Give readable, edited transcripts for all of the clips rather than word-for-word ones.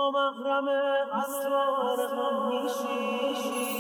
محرم اسرار غم میشی.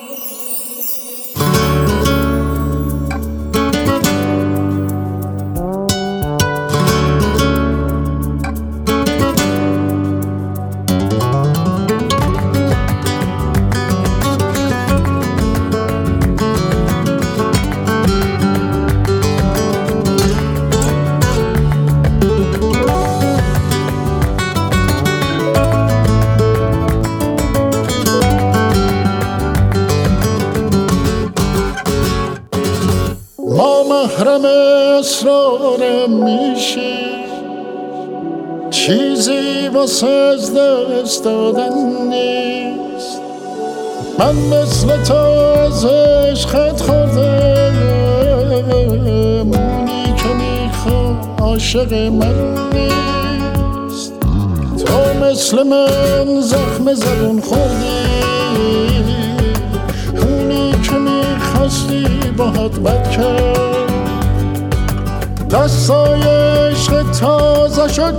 محرم اسرارم میشی، چیزی واسه از دست دادن نیست. من مثل تو از عشقت خوردم، اونی که میخوام عاشق من نیست. تو مثل من زخم زبون خوردی، اونی که میخواستی باهات بد کرد. دستای عشق تازه شد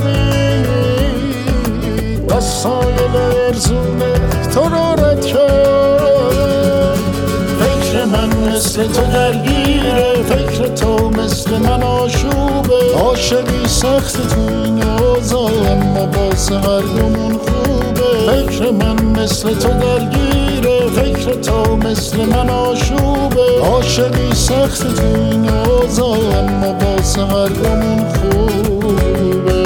چسبید، دستای لرزونه تو رو رد کرد. فکر من مثل تو درگیره، فکر تو مثل من آشوبه. عاشقی سخت تو این اوضاع، اما واسه هر دومون خوبه. فکر من مثل تو درگیره، فکر تو مثل من آشوبه. عاشقی سخت تو این اوضاع، اما واسه هر دومون خوبه.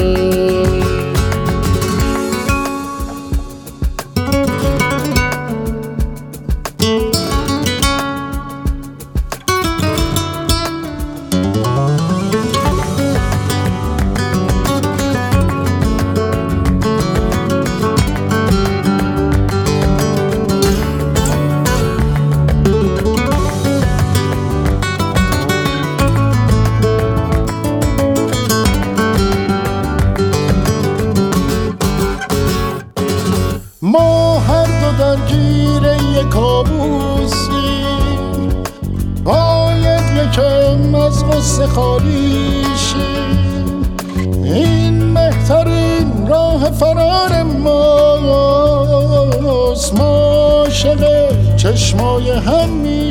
ما هر دو درگیر یک کابوسیم، باید یکم از غصه خالی شیم. این بهترین راه فرار ماست، ما عاشق چشمای هم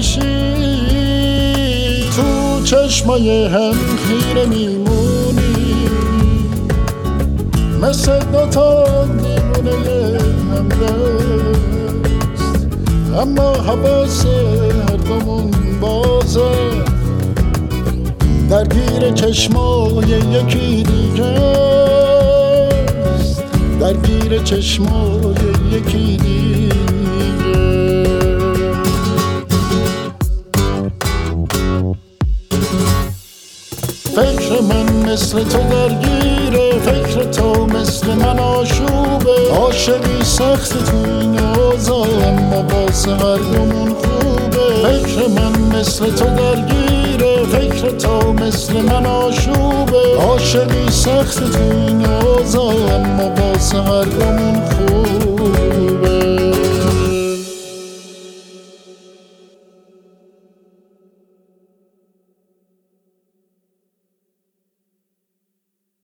میشیم. تو چشمای هم خیره میمونیم، مثل دوتا دیوونه هم دست. اما حواس هر دومون بازه، درگیر چشمای یکی دیگه است، درگیر چشمای یکی دیگه. فکر من مثل تو درگیره، فکر تو مثل من آشوبه. عاشقی سخت تو این اوضاع، اما واسه هر دومون خوبه. فکر من مثل تو درگیره، فکر تو مثل من آشوبه. عاشقی سخت تو این اوضاع، اما واسه هر دومون خوبه.